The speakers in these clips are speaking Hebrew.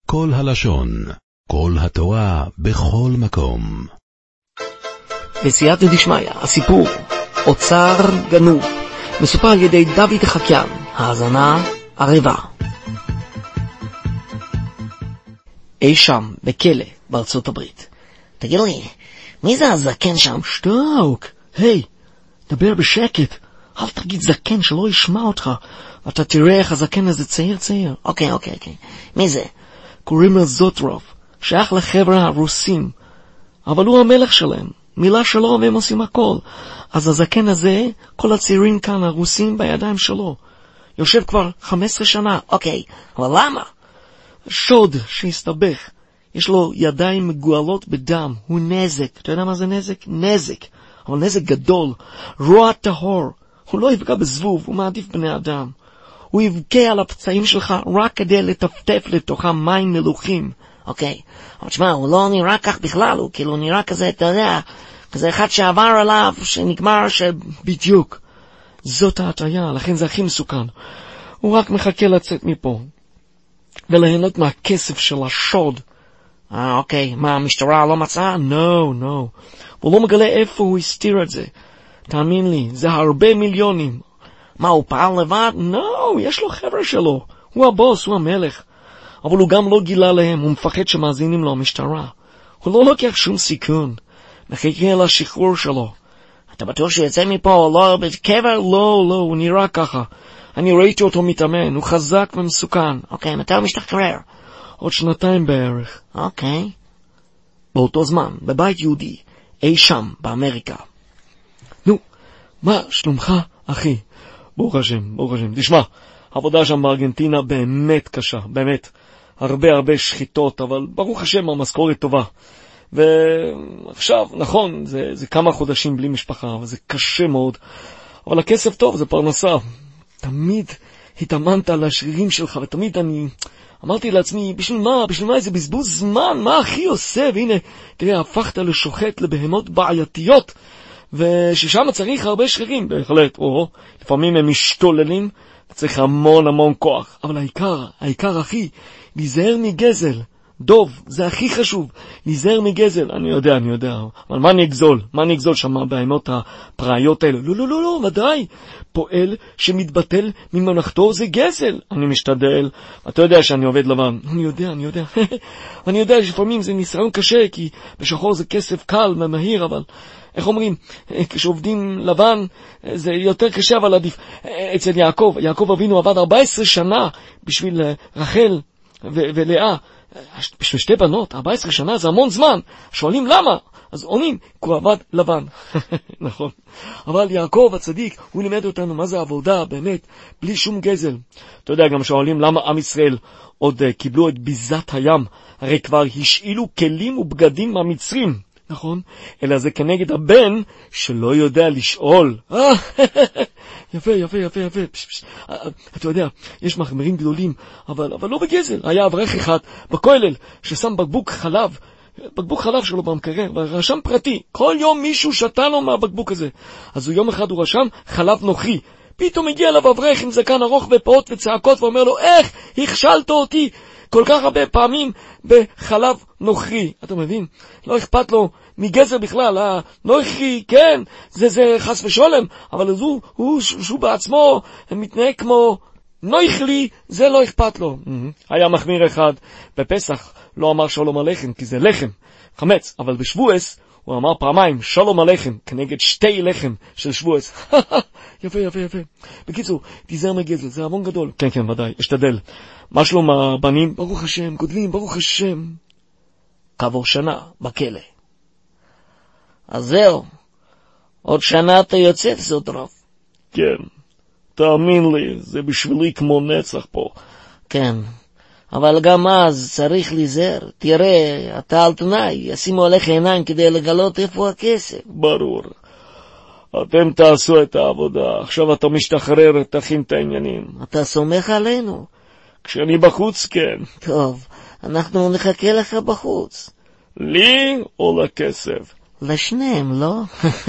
כל הלשון, כל התורה, בכל מקום. בסייעתא דשמיא, הסיפור אוצר גנוב, מסופר על ידי דוד חקיין. האזנה ערבה. אי שם, בכלא, בארצות הברית. תגיד לי, מי זה הזקן שם? שתוק, היי, דבר בשקט. אל תגיד זקן שלא ישמע אותך. אתה תראה איך הזקן הזה צעיר. אוקיי. מי זה? קוראים לו זוטרוב, שייך לחבר'ה הרוסים. אבל הוא המלך שלהם. מילה שלו והם עושים הכל. אז הזקן הזה, כל הצעירים כאן הרוסים בידיים שלו. יושב כבר 15 שנה. אוקיי, אבל למה? שוד שהסתבך. יש לו ידיים מגואלות בדם. הוא נזק. אתה יודע מה זה נזק? נזק. אבל נזק גדול. רוע טהור. הוא לא יפגע בזבוב, הוא מעדיף בני אדם. הוא יבכה על הפצעים שלך רק כדי לטפטף לתוכם מים מלוכים. אוקיי, אבל תשמע, הוא לא נראה כך בכלל, הוא כאילו נראה כזה, אתה יודע, כזה אחד שעבר עליו, שנגמר בדיוק. זאת ההטעיה, לכן זה הכי מסוכן. הוא רק מחכה לצאת מפה. וליהנות מהכסף של השוד. אוקיי, מה, המשטרה לא מצאה? No. הוא לא מגלה איפה הוא הסתיר את זה. תאמין לי, זה הרבה מיליונים. מה, הוא פעל לבד? No, יש לו חבר'ה שלו. הוא הבוס, הוא המלך. אבל הוא גם לא גילה להם, הוא מפחד שמאזינים לו המשטרה. הוא לא לוקח שום סיכון. מחכה לשחרור שלו. אתה בטוח שהוא יצא מפה או לא בקבר? לא, הוא נראה ככה. אני ראיתי אותו מתאמן, הוא חזק ומסוכן. אוקיי, מתי הוא משתחרר? עוד 2 בערך. אוקיי. באותו זמן, בבית יהודי, אי שם, באמריקה. נו, מה שלומך, אחי? ברוך השם. תשמע, העבודה שם בארגנטינה באמת קשה, באמת. הרבה שחיטות, אבל ברוך השם המשכורת טובה. ועכשיו, נכון, זה כמה חודשים בלי משפחה, אבל זה קשה מאוד. אבל הכסף טוב, זה פרנסה. תמיד התאמנת על השרירים שלך, ותמיד אני אמרתי לעצמי, בשביל מה איזה בזבוז זמן? מה אחי עושה? והנה, תראה, הפכת לשוחט לבהמות בעייתיות, וששם צריך הרבה שרירים, בהחלט. לפעמים הם משתוללים, צריך המון כוח. אבל העיקר אחי, להיזהר מגזל. דוב, זה הכי חשוב, להיזהר מגזל. אני יודע, אבל מה נגזול שם בהמות הפראיות האלה? לא, ודאי. פועל שמתבטל מממלכתו זה גזל. אני משתדל, אתה יודע שאני עובד לבן. אני יודע. אני יודע שלפעמים זה ניסיון קשה, כי בשחור זה כסף קל ומהיר, אבל איך אומרים, כשעובדים לבן זה יותר קשה, אבל עדיף. אצל יעקב אבינו עבד 14 שנה בשביל רחל ולאה, בשביל 2 בנות. 14 שנה זה המון זמן. שואלים למה? אז עונים, כי הוא עבד לבן. נכון. אבל יעקב הצדיק, הוא לימד אותנו מה זה עבודה, באמת, בלי שום גזל. אתה יודע, גם שואלים למה עם ישראל עוד קיבלו את ביזת הים, הרי כבר השאילו כלים ובגדים מהמצרים. נכון? אלא זה כנגד הבן שלא יודע לשאול. יפה. אתה יודע, יש מחמרים גדולים, אבל לא בגזל. היה אברך אחד בכולל ששם בקבוק חלב שלו במקרר, ורשם פרטי. כל יום מישהו שתה לו מהבקבוק הזה. אז יום אחד הוא רשם חלב נוכרי. פתאום הגיע אליו אברך עם זקן ארוך ופאות וצעקות, ואומר לו, איך הכשלת אותי כל כך הרבה פעמים בחלב נוכרי. אתה מבין? לא אכפת לו מגזר בכלל, נוכרי, כן, זה חס ושולם, אבל שהוא בעצמו מתנהג כמו נוכרי, זה לא אכפת לו. היה מחמיר אחד בפסח, לא אמר שלום עליכם, כי זה לחם, חמץ, אבל בשבועס הוא אמר פעמיים שלום עליכם, כנגד 2 לחם של שבועס. יפה. בקיצור, תיזהר מגזל, זה המון גדול. כן, ודאי, אשתדל. מה שלום הבנים? ברוך השם, גודלים, ברוך השם. כעבור שנה, בכלא. אז זהו, עוד שנה אתה יוצא, זוטרוב. כן, תאמין לי, זה בשבילי כמו נצח פה. כן, אבל גם אז צריך להיזהר. תראה, אתה על תנאי, ישימו עליך עיניים כדי לגלות איפה הכסף. ברור. אתם תעשו את העבודה, עכשיו אתה משתחרר, תכין את העניינים. אתה סומך עלינו? כשאני בחוץ, כן. טוב, אנחנו נחכה לך בחוץ. לי או לכסף? לשניהם, לא?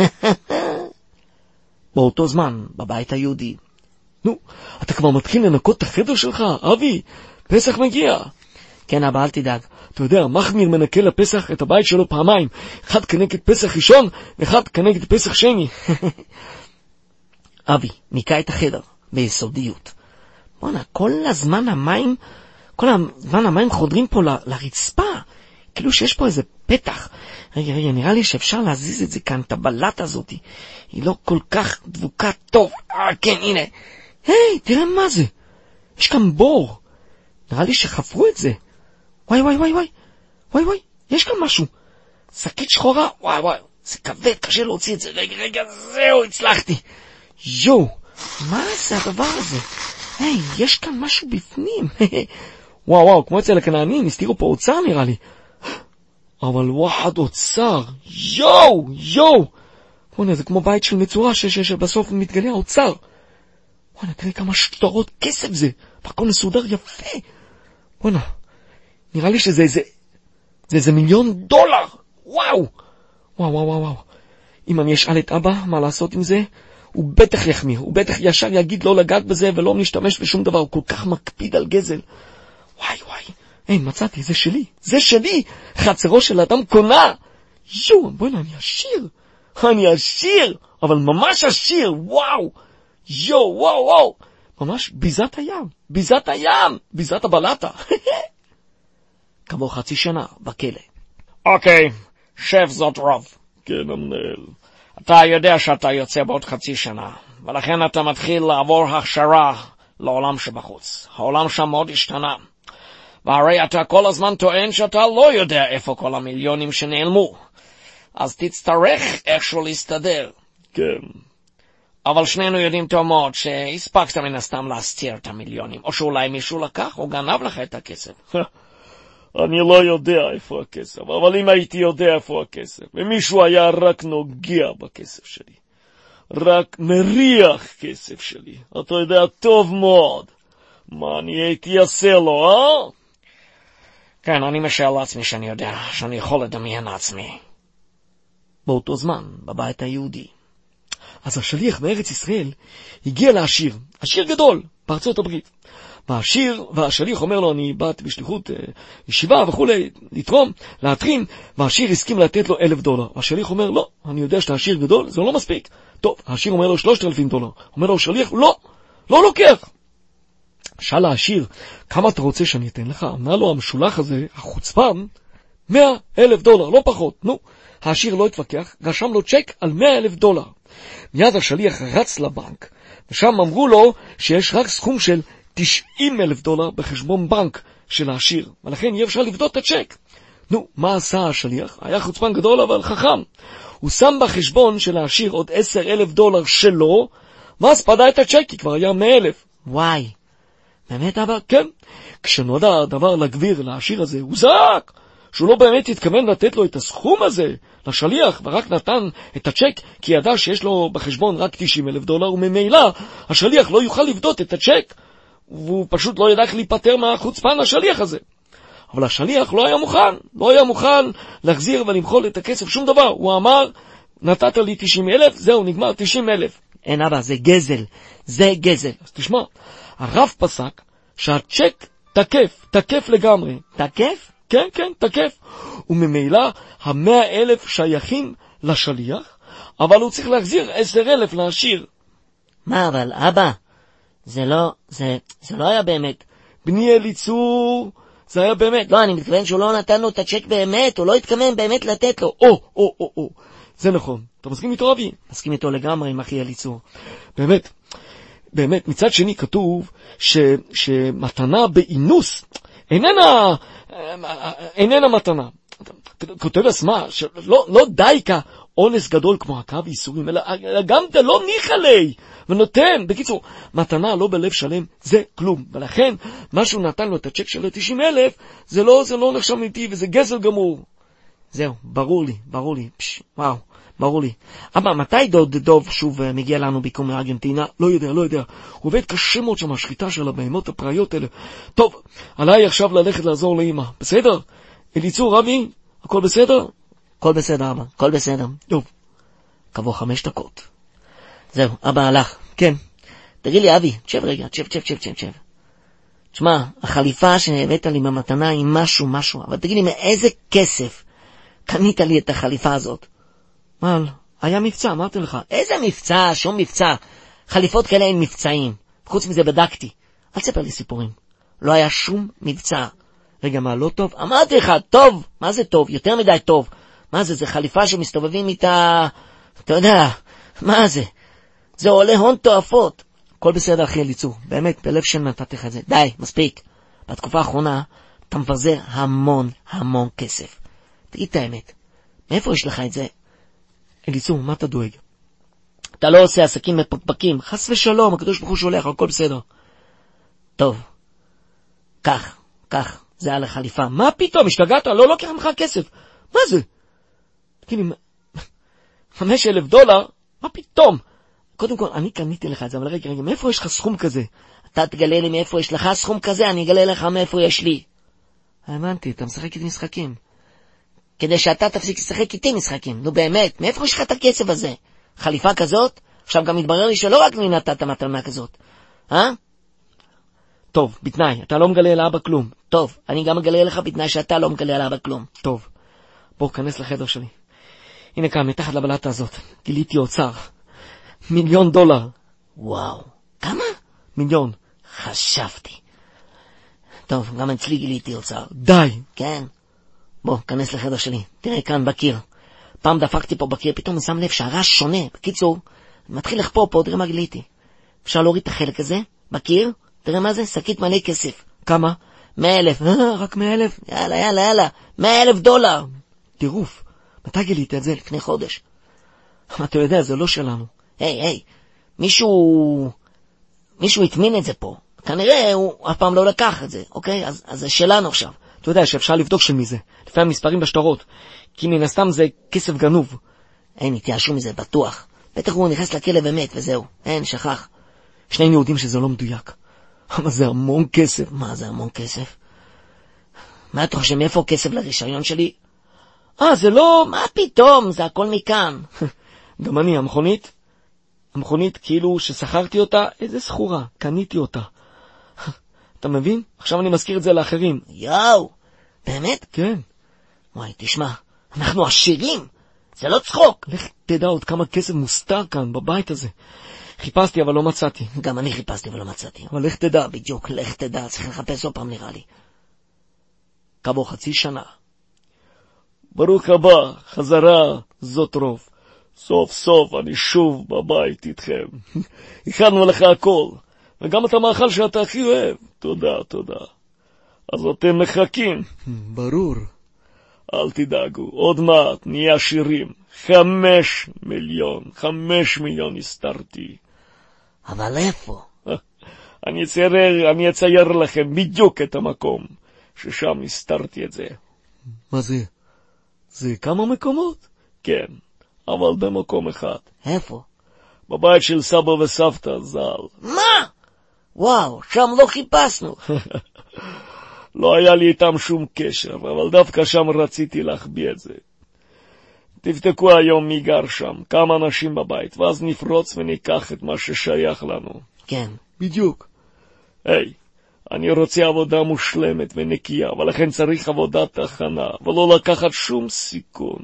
באותו זמן, בבית היהודי. נו, אתה כבר מתחיל לנקות את החדר שלך, אבי? פסח מגיע. כן, אבא, אל תדאג. אתה יודע, מחמיר מנקה לפסח את הבית שלו פעמיים. אחד כנגד פסח ראשון, ואחד כנגד פסח שני. אבי, ניקה את החדר, ביסודיות. בוא'נה, כל הזמן המים חודרים פה לרצפה. כאילו שיש פה איזה פתח. רגע, נראה לי שאפשר להזיז את זה כאן, את הבלט הזאת. היא לא כל כך דבוקה טוב. כן, הנה. היי, תראה מה זה. יש כאן בור. נראה לי שחפרו את זה. וואי, יש כאן משהו. שקית שחורה. וואי, זה כבד, קשה להוציא את זה. רגע, זהו, הצלחתי. יו, מה זה הדבר הזה? היי, יש כאן משהו בפנים. וואו, כמו אצל הכנענים, הסתירו פה אוצר נראה לי. אבל וואחד אוצר. יו. בוא'נה, זה כמו בית של מצורה שבסוף מתגלה האוצר. בוא'נה, תראי כמה שטרות כסף זה. והכל מסודר יפה. בוא'נה, נראה לי שזה איזה $1,000,000. וואו. אם אני אשאל את אבא מה לעשות עם זה, הוא בטח יחמיר. הוא בטח ישר יגיד לא לגעת בזה ולא נשתמש בשום דבר. הוא כל כך מקפיד על גזל. וואי. היי, מצאתי, זה שלי. חצרו של אדם קונה. בוא'נה, אני עשיר. אבל ממש עשיר. וואו. ממש ביזת הים. ביזת הבלטה. כעבור חצי שנה בכלא. אוקיי, שף זאת רוב. כן, המנהל. אתה יודע שאתה יוצא בעוד חצי שנה, ולכן אתה מתחיל לעבור הכשרה לעולם שבחוץ. העולם שם מאוד השתנה. והרי אתה כל הזמן טוען שאתה לא יודע איפה כל $1,000,000 שנעלמו. אז תצטרך איכשהו להסתדר. כן. אבל שנינו יודעים טוב מאוד שהספקת מן הסתם להסתיר את $1,000,000, או שאולי מישהו לקח או גנב לך את הכסף. אני לא יודע איפה הכסף, אבל אם הייתי יודע איפה הכסף, ומישהו היה רק נוגע בכסף שלי, רק מריח כסף שלי, אתה יודע טוב מאוד מה אני הייתי עושה לו, כן, אני משער לעצמי שאני יודע, שאני יכול לדמיין לעצמי. באותו זמן, בבית היהודי. אז השליח מארץ ישראל הגיע לעשיר, עשיר גדול, בארצות הברית. והשליח אומר לו, אני באת בשליחות ישיבה וכולי, לתרום, להתרים, והעשיר הסכים לתת לו $1,000. והשליח אומר, לא, אני יודע שאתה עשיר גדול, זה לא מספיק. טוב, העשיר אומר לו $3,000. אומר לו, השליח, לא לוקח. שאל העשיר, כמה אתה רוצה שאני אתן לך? אמר לו המשולח הזה, החוצפן, $100,000, לא פחות. נו, העשיר לא התווכח, רשם לו צ'ק על $100,000. מיד השליח רץ לבנק, ושם אמרו לו שיש רק סכום של $90,000 בחשבון בנק של העשיר, ולכן אי אפשר לבדוק את הצ'ק. נו, מה עשה השליח? היה חוצפן גדול אבל חכם. הוא שם בחשבון של העשיר עוד $10,000 שלו, ואז פדה את הצ'ק, כי כבר היה 100,000. וואי, באמת אבא? כן. כשנודע הדבר לגביר לעשיר הזה, הוא זעק שהוא לא באמת התכוון לתת לו את הסכום הזה לשליח, ורק נתן את הצ'ק כי ידע שיש לו בחשבון רק $90,000, וממילא השליח לא יוכל לבדוק את הצ'ק, והוא פשוט לא ידע להיפטר מהחוצפן השליח הזה. אבל השליח לא היה מוכן להחזיר ולמחול את הכסף, שום דבר. הוא אמר, נתת לי 90,000, זהו, נגמר 90,000. אין אבא, זה גזל. אז תשמע, הרב פסק שהצ'ק תקף לגמרי. תקף? כן, תקף. וממילא 100,000 שייכים לשליח, אבל הוא צריך להחזיר 10,000 לעשיר. מה אבל, אבא? זה לא היה באמת. בני אליצור, זה היה באמת. לא, אני מתכוון שהוא לא נתן לו את הצ'ק באמת, הוא לא התכוון באמת לתת לו. זה נכון. אתה מסכים איתו, אבי? מסכים איתו לגמרי עם אחי אליצור. באמת, מצד שני כתוב שמתנה באינוס איננה מתנה. כותב הסמה, לא די כאונס גדול כמו הקו איסורים, אלא גם דלא ניחא לי, ונותן. בקיצור, מתנה לא בלב שלם, זה כלום. ולכן, מה שהוא נתן לו את הצ'ק של 90,000, זה לא נחשב איתי, וזה גזל גמור. זהו, ברור לי. וואו, ברור לי. אבא, מתי דוב שוב מגיע לנו ביקום מארגנטינה? לא יודע. הוא עובד קשה מאוד שם, השחיטה של הבהמות הפראיות האלה. טוב, עליי עכשיו ללכת לעזור לאמא. בסדר? אליצור, רבי, הכל בסדר? הכל בסדר, אבא, הכל בסדר. טוב. כעבור 5 דקות. זהו, אבא הלך. כן. תגיד לי, אבי, תשב רגע, תשב. תשמע, החליפה שהבאת לי במתנה היא משהו, אבל תגיד לי, מאיזה כסף קנית לי את החליפה הזאת? מה, היה מבצע, אמרתי לך. איזה מבצע? שום מבצע. חליפות כאלה אין מבצעים. חוץ מזה בדקתי. אל תספר לי סיפורים. לא היה שום מבצע. רגע, מה, לא טוב? אמרתי לך, טוב. מה זה טוב? יותר מדי טוב. מה זה? זה חליפה שמסתובבים איתה... אתה יודע, מה זה? זה עולה הון תועפות. הכל בסדר, אחי אליצור. באמת, בלב של נתתי לך את זה. די, מספיק. בתקופה האחרונה אתה מבזר המון כסף. תגיד את האמת. מאיפה יש לך את זה? אליצור, מה אתה דואג? אתה לא עושה עסקים מפקפקים. חס ושלום, הקדוש ברוך הוא שולח, הכל בסדר. טוב. כך. זה על החליפה. מה פתאום? השתגעת? לא לוקח ממך כסף. מה זה? תגידי, $5,000? מה פתאום? קודם כל, אני קניתי לך את זה, אבל רגע, מאיפה יש לך סכום כזה? אתה תגלה לי מאיפה יש לך סכום כזה, אני אגלה לך מאיפה יש לי. הבנתי, אתה משחק איתי משחקים. כדי שאתה תפסיק לשחק איתי משחקים. נו באמת, מאיפה יש לך את הכסף הזה? חליפה כזאת? עכשיו גם מתברר לי שלא רק לי נתת מתנה כזאת. טוב, בתנאי, אתה לא מגלה לאבא כלום. טוב, אני גם מגלה לך בתנאי שאתה לא מגלה לאבא כלום. טוב, בוא, כנס לחדר שלי. הנה כאן, מתחת לבלטה הזאת. גיליתי אוצר. $1,000,000. וואו, כמה? 1,000,000. חשבתי. טוב, גם אצלי גיליתי אוצר. די. כן. בוא, כנס לחדר שלי. תראה כאן בקיר. פעם דפקתי פה בקיר, פתאום אני שם לב שהרעש שונה. בקיצור, אני מתחיל לחפור פה, תראה מה גיליתי. אפשר להוריד את החלק הזה, בקיר, תראה מה זה, שקית מלא כסף. כמה? 100,000. רק 100,000? יאללה. $100,000. טירוף. מתי גילית את זה? לפני חודש. אתה יודע, זה לא שלנו. היי, מישהו התמין את זה פה. כנראה הוא אף פעם לא לקח את זה, אוקיי? אז זה שלנו עכשיו. אתה יודע שאפשר לבדוק של מי זה. לפעמים מספרים בשטרות. כי מן הסתם זה כסף גנוב. אין, התייאשו מזה, בטוח. בטח הוא נכנס לכלא ומת, וזהו. אין, שכח. שנינו יודעים שזה לא מדויק. אבל זה המון כסף. מה זה המון כסף? מה אתה חושב, מאיפה כסף לרישיון שלי? זה לא... מה פתאום? זה הכל מכאן. גם אני, המכונית כאילו ששכרתי אותה, איזה סחורה, קניתי אותה. אתה מבין? עכשיו אני מזכיר את זה לאחרים. יאו, באמת? כן. וואי, תשמע, אנחנו עשירים. זה לא צחוק. לך תדע עוד כמה כסף מוסתר כאן, בבית הזה. חיפשתי אבל לא מצאתי. גם אני חיפשתי ולא מצאתי. אבל לך תדע. בדיוק, לך תדע, צריך לחפש עוד פעם נראה לי. כעבור חצי שנה. ברוך הבא, חזרה, זאת רוב. סוף סוף אני שוב בבית איתכם. הכנו לך הכל, וגם את המאכל שאתה הכי אוהב. תודה. אז אתם מחכים. ברור. אל תדאגו, עוד מעט נהיה עשירים. 5 מיליון הסתרתי. אבל איפה? אני אצייר לכם בדיוק את המקום ששם הסתרתי את זה. מה זה? זה כמה מקומות? כן, אבל במקום אחד. איפה? בבית של סבא וסבתא ז"ל. מה? וואו, שם לא חיפשנו. לא היה לי איתם שום קשר, אבל דווקא שם רציתי להחביא את זה. תבדקו היום מי גר שם, כמה אנשים בבית, ואז נפרוץ וניקח את מה ששייך לנו. כן. בדיוק. היי, אני רוצה עבודה מושלמת ונקייה, ולכן צריך עבודת הכנה, ולא לקחת שום סיכון.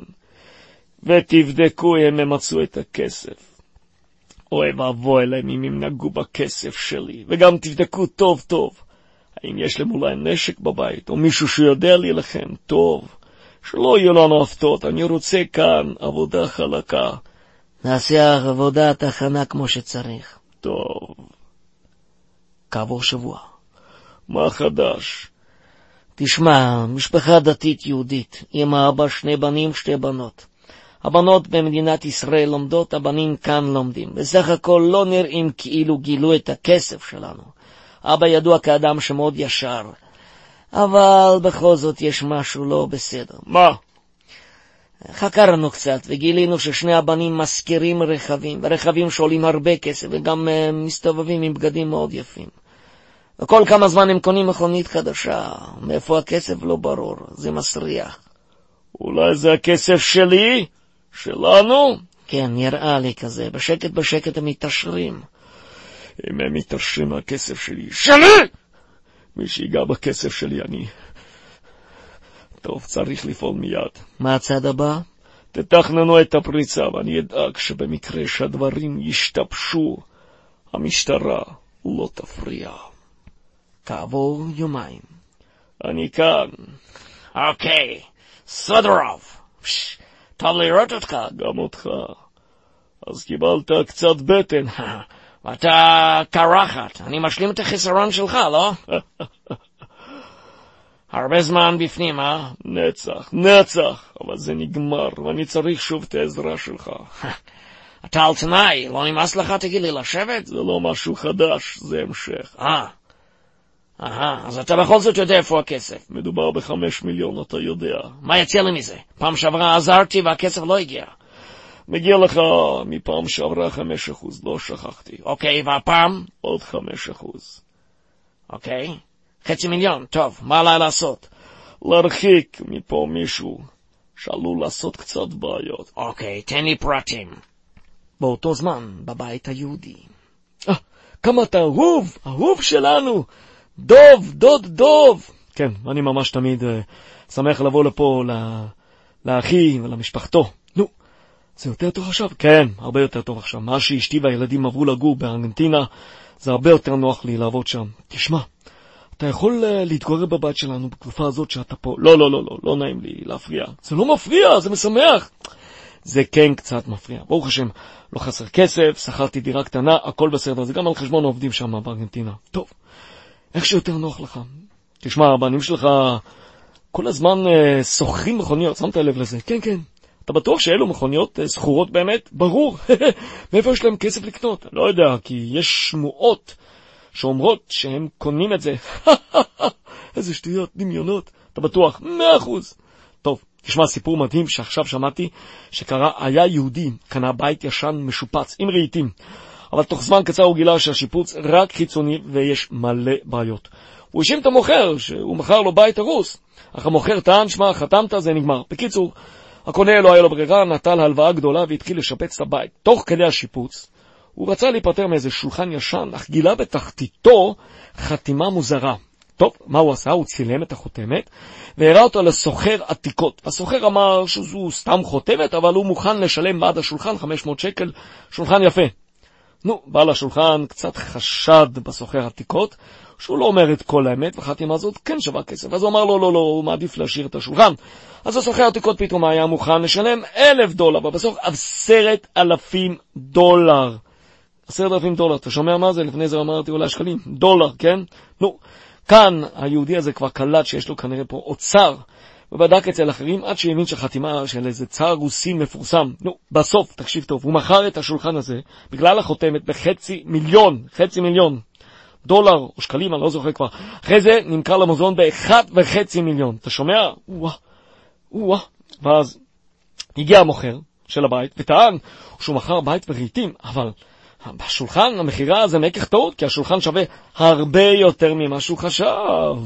ותבדקו אם הם מצאו את הכסף. אוי ואבוי להם אם הם נגעו בכסף שלי, וגם תבדקו טוב. האם יש להם אולי נשק בבית, או מישהו שיודע להילחם טוב. שלא יהיו לנו הפתעות, אני רוצה כאן עבודה חלקה. נעשה עבודת הכנה כמו שצריך. טוב. כעבור שבוע. מה חדש? תשמע, משפחה דתית יהודית, אמא, אבא, 2 בנים, 2 בנות. הבנות במדינת ישראל לומדות, הבנים כאן לומדים. בסך הכל לא נראים כאילו גילו את הכסף שלנו. אבא ידוע כאדם שמאוד ישר. אבל בכל זאת יש משהו לא בסדר. מה? חקרנו קצת וגילינו ש2 הבנים מזכירים רכבים שעולים הרבה כסף, וגם מסתובבים עם בגדים מאוד יפים. וכל כמה זמן הם קונים מכונית חדשה. מאיפה הכסף לא ברור, זה מסריח. אולי זה הכסף שלי? שלנו? כן, נראה לי כזה. בשקט הם מתעשרים. אם הם מתעשרים מהכסף שלי. שלי! מי שיגע בכסף שלי אני... טוב, צריך לפעול מיד. מה הצד הבא? תתכננו את הפריצה, ואני אדאג שבמקרה שהדברים ישתבשו, המשטרה לא תפריע. כעבור יומיים. אני כאן. אוקיי, סודרוב. טוב לראות אותך. גם אותך. אז קיבלת קצת בטן. ואתה קרחת. אני משלים את החיסרון שלך, לא? הרבה זמן בפנים, אה? נצח. אבל זה נגמר, ואני צריך שוב את העזרה שלך. אתה על תנאי, לא נמאס לך, תגיד לי, לשבת? זה לא משהו חדש, זה המשך. אז אתה בכל זאת יודע איפה הכסף. מדובר ב5 מיליון, אתה יודע. מה יצא לי מזה? פעם שעברה עזרתי והכסף לא הגיע. מגיע לך מפעם שעברה 5%, לא שכחתי. אוקיי, והפעם? עוד 5%. אוקיי, 500,000, טוב, מה עליי לעשות? להרחיק מפה מישהו שעלול לעשות קצת בעיות. אוקיי, תן לי פרטים. באותו זמן, בבית היהודי. כמה אתה אהוב שלנו. דוב. כן, אני ממש תמיד שמח לבוא לפה לאחי ולמשפחתו. נו, זה יותר טוב עכשיו? כן, הרבה יותר טוב עכשיו. מה שאשתי והילדים עברו לגור בארגנטינה, זה הרבה יותר נוח לי לעבוד שם. תשמע, אתה יכול להתגורר בבית שלנו בתקופה הזאת שאתה פה. לא נעים לי להפריע. זה לא מפריע, זה משמח. זה כן קצת מפריע. ברוך השם, לא חסר כסף, שכרתי דירה קטנה, הכל בסדר. זה גם על חשבון העובדים שם בארגנטינה. טוב, איך שיותר נוח לך. תשמע, הבנים שלך כל הזמן שוכרים מכוניות, שמת לב לזה? כן. אתה בטוח שאלו מכוניות סחורות באמת? ברור. מאיפה יש להם כסף לקנות? לא יודע, כי יש שמועות שאומרות שהם קונים את זה. איזה שטויות, דמיונות. אתה בטוח? 100%. טוב, תשמע, סיפור מדהים שעכשיו שמעתי שקרה, היה יהודי, קנה בית ישן משופץ עם רהיטים, אבל תוך זמן קצר הוא גילה שהשיפוץ רק חיצוני ויש מלא בעיות. הוא האשים את המוכר שהוא מכר לו בית הרוס, אך המוכר טען, שמע, חתמת, זה נגמר. בקיצור, הקונה לא היה לו ברירה, נטל הלוואה גדולה והתחיל לשפץ את הבית. תוך כדי השיפוץ, הוא רצה להיפטר מאיזה שולחן ישן, אך גילה בתחתיתו חתימה מוזרה. טוב, מה הוא עשה? הוא צילם את החותמת והראה אותו לסוחר עתיקות. הסוחר אמר שזו סתם חותמת, אבל הוא מוכן לשלם בעד השולחן 500 שקל, שולחן יפה. נו, בעל השולחן קצת חשד בסוחר עתיקות, שהוא לא אומר את כל האמת, והחתימה הזאת כן שווה כסף. אז הוא אמר לו, לא, הוא מעדיף להשאיר את השולחן. אז הסוחר עתיקות פתאום היה מוכן לשלם $1,000, ובסוף $10,000. $10,000, אתה שומע מה זה? לפני זה אמרתי אולי שקלים. דולר, כן? נו, כאן היהודי הזה כבר קלט שיש לו כנראה פה אוצר, ובדק אצל אחרים עד שהאמין שחתימה של איזה צער רוסי מפורסם. נו, בסוף, תקשיב טוב, הוא מכר את השולחן הזה בגלל החותמת $500,000 דולר או שקלים, אני לא זוכר כבר. אחרי זה נמכר למוזיאון $1.5 מיליון. אתה שומע? ואז הגיע המוכר של הבית וטען שהוא מכר בית ורהיטים, אבל בשולחן המחירה זה מקח טעות, כי השולחן שווה הרבה יותר ממה שהוא חשב.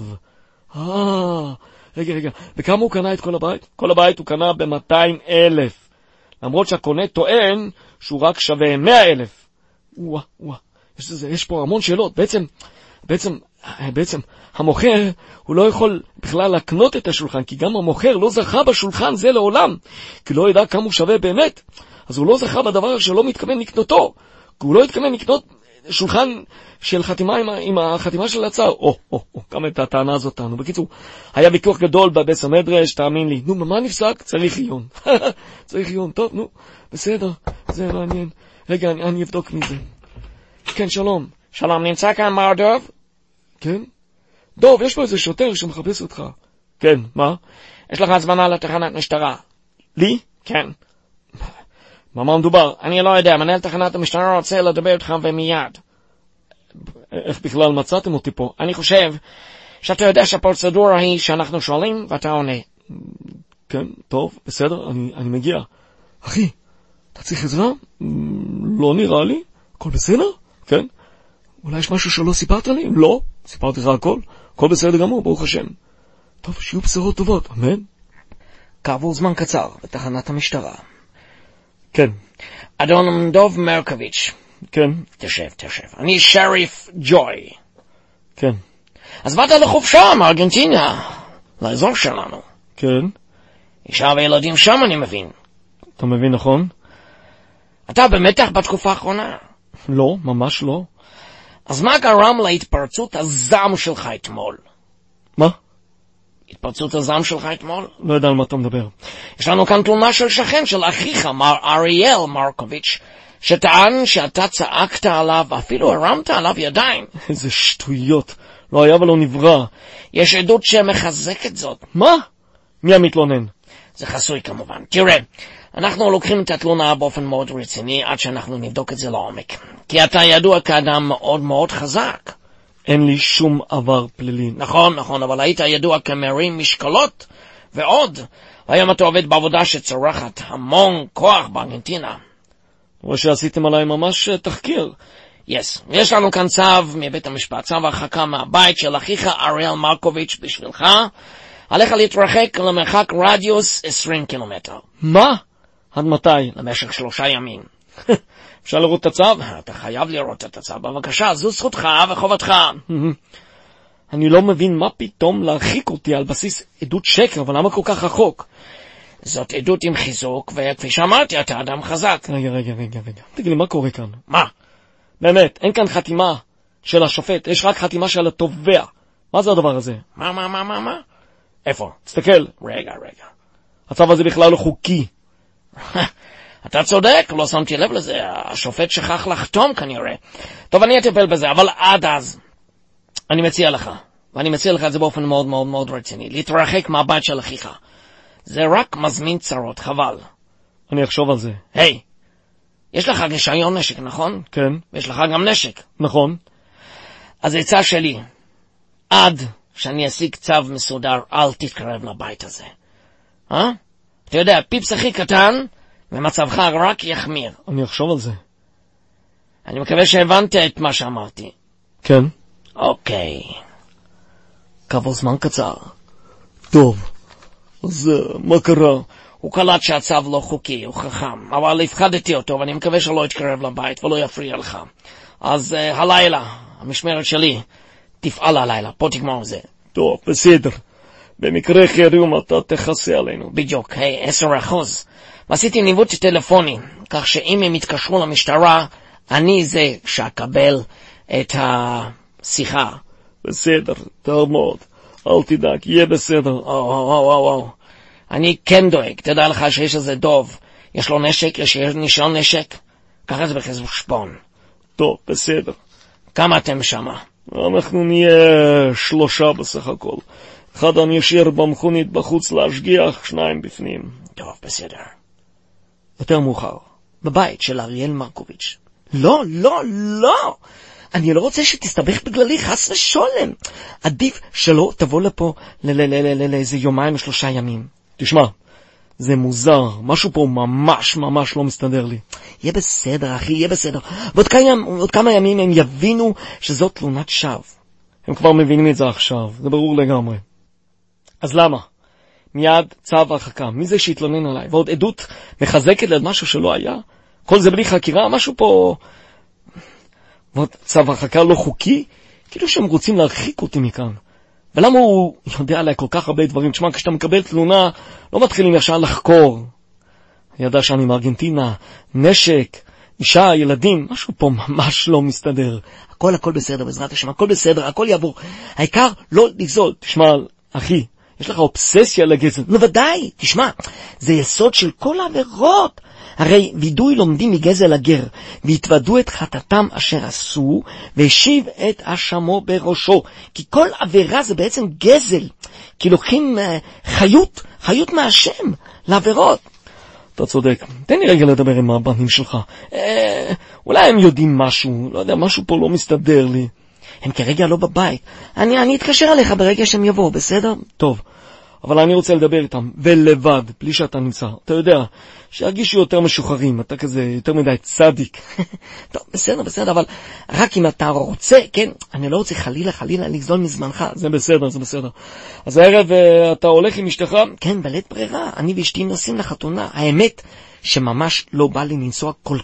רגע, וכמה הוא קנה את כל הבית? כל הבית הוא קנה ב$200,000, למרות שהקונה טוען שהוא רק שווה $100,000. יש פה המון שאלות. בעצם המוכר הוא לא יכול בכלל לקנות את השולחן, כי גם המוכר לא זכה בשולחן זה לעולם, כי לא ידע כמה הוא שווה באמת. אז הוא לא זכה בדבר שלא מתכוון לקנותו, כי הוא לא התכוון לקנות שולחן של חתימה עם החתימה של הצער. כמה את הטענה הזאת טענו. בקיצור, היה ויכוח גדול בבית המדרש, תאמין לי. נו, מה נפסק? צריך עיון. צריך עיון. טוב, נו, בסדר, זה מעניין. רגע, אני אבדוק מזה. כן, שלום. שלום, נמצא כאן מר דוב? כן? דוב, יש פה איזה שוטר שמחפש אותך. כן, מה? יש לך הזמנה לתחנת משטרה. לי? כן. מה מדובר? אני לא יודע, מנהל תחנת המשטרה רוצה לדבר איתך ומיד. איך בכלל מצאתם אותי פה? אני חושב שאתה יודע שהפרוצדורה היא שאנחנו שואלים ואתה עונה. כן, טוב, בסדר, אני מגיע. אחי, אתה צריך עזרה? לא נראה לי. הכל בסדר? כן. אולי יש משהו שלא סיפרת לי? לא, סיפרתי לך הכל בסדר גמור, ברוך השם. טוב, שיהיו בשורות טובות, אמן. כעבור זמן קצר בתחנת המשטרה. כן. אדון דוב מרקוביץ'. כן. תשב. אני שריף ג'וי. כן. אז באת לחופשה מארגנטינה, לאזור שלנו. כן. אישה וילדים שם, אני מבין. אתה מבין נכון? אתה במתח בתקופה האחרונה? לא, ממש לא. אז מה גרם להתפרצות הזעם שלך אתמול? מה? התפרצות הזעם שלך אתמול? לא יודע על מה אתה מדבר. יש לנו כאן תלונה של שכן של אחיך, מר אריאל מרקוביץ', שטען שאתה צעקת עליו, אפילו הרמת עליו ידיים. איזה שטויות. לא היה ולא נברא. יש עדות שמחזקת זאת. מה? מי המתלונן? זה חסוי כמובן. תראה, אנחנו לוקחים את התלונה באופן מאוד רציני עד שאנחנו נבדוק את זה לעומק. כי אתה ידוע כאדם מאוד מאוד חזק. אין לי שום עבר פלילי. נכון, אבל היית ידוע כמרים משקלות ועוד. היום אתה עובד בעבודה שצורכת המון כוח בארגנטינה. רואה שעשיתם עליי ממש תחקיר. יש לנו כאן צו מבית המשפט, צו הרחקה מהבית של אחיך אריאל מרקוביץ' בשבילך. עליך להתרחק למרחק רדיוס 20 קילומטר. מה? עד מתי? למשך 3 ימים. אפשר לראות את הצו? אתה חייב לראות את הצו. בבקשה, זו זכותך וחובתך. אני לא מבין מה פתאום להרחיק אותי על בסיס עדות שקר, אבל למה כל כך רחוק? זאת עדות עם חיזוק, וכפי שאמרתי, אתה אדם חזק. רגע. תגיד לי, מה קורה כאן? מה? באמת, אין כאן חתימה של השופט, יש רק חתימה של התובע. מה זה הדבר הזה? מה? איפה? תסתכל. רגע. הצו הזה בכלל לא חוקי. אתה צודק, לא שמתי לב לזה. השופט שכח לחתום כנראה. טוב, אני אטפל בזה, אבל עד אז אני מציע לך, ואני מציע לך את זה באופן מאוד מאוד מאוד רציני, להתרחק מהבית של אחיך. זה רק מזמין צרות, חבל. אני אחשוב על זה. היי, יש לך רישיון נשק, נכון? כן. ויש לך גם נשק. נכון. אז עצה שלי, עד שאני אשיג צו מסודר, אל תתקרב לבית הזה. אתה יודע, פיפס הכי קטן, ומצבך רק יחמיר. אני אחשוב על זה. אני מקווה שהבנת את מה שאמרתי. כן. אוקיי. כעבור זמן קצר. טוב, אז מה קרה? הוא קלט שהצו לא חוקי, הוא חכם, אבל הפחדתי אותו, ואני מקווה שלא יתקרב לבית ולא יפריע לך. אז הלילה, המשמרת שלי, תפעל הלילה, פה תגמור זה. טוב, בסדר. במקרה חירום אתה תכסה עלינו. בדיוק, 10%. ועשיתי ניווט טלפוני, כך שאם הם יתקשרו למשטרה, אני זה שאקבל את השיחה. בסדר, טוב מאוד. אל תדאג, יהיה בסדר. אני כן דואג, תדע לך שיש איזה דוב. יש לו נשק, יש ניסיון נשק. ככה זה בחשבון. טוב, בסדר. כמה אתם שמה? אנחנו נהיה 3 בסך הכל. 1 אני אשאיר במכונית בחוץ להשגיח, 2 בפנים. טוב, בסדר. יותר מאוחר. בבית של אריאל מרקוביץ'. לא. אני לא רוצה שתסתבך בגללי, חס ושולם. עדיף שלא תבוא לפה לאיזה 2-3 ימים. תשמע, זה מוזר, משהו פה ממש לא מסתדר לי. יהיה בסדר, אחי, יהיה בסדר. ועוד כמה ימים הם יבינו שזאת תלונת שווא. הם כבר מבינים את זה עכשיו, זה ברור לגמרי. אז למה? מיד צו הרחקה. מי זה שהתלונן עליי? ועוד עדות מחזקת ליד משהו שלא היה? כל זה בלי חקירה? משהו פה... ועוד צו הרחקה לא חוקי? כאילו שהם רוצים להרחיק אותי מכאן. ולמה הוא יודע עליי כל כך הרבה דברים? תשמע, כשאתה מקבל תלונה, לא מתחילים ישר לחקור. אני ידע שאני מארגנטינה, נשק, אישה, ילדים, משהו פה ממש לא מסתדר. הכל בסדר, בעזרת השם, הכל בסדר, הכל יעבור. העיקר לא לגזול. תשמע, אחי, יש לך אובססיה לגזל. בוודאי, תשמע, זה יסוד של כל העבירות. הרי וידוי לומדים מגזל הגר, והתוודו את חטאתם אשר עשו, והשיב את אשמו בראשו. כי כל עבירה זה בעצם גזל, כי לוקחים חיות מהשם לעבירות. אתה צודק. תן לי רגע לדבר עם הבנים שלך. אולי הם יודעים משהו, לא יודע, משהו פה לא מסתדר לי. הם כרגע לא בבית. אני אתקשר אליך ברגע שהם יבואו, בסדר? טוב, אבל אני רוצה לדבר איתם, ולבד, בלי שאתה נמצא. אתה יודע, שירגישו יותר משוחררים, אתה כזה יותר מדי צדיק. טוב, בסדר, אבל רק אם אתה רוצה, כן? אני לא רוצה חלילה לגזול מזמנך. זה בסדר. אז הערב אתה הולך עם אשתך? כן, בלית ברירה. אני ואשתי נוסעים לחתונה. האמת שממש לא בא לי לנסוע כל כך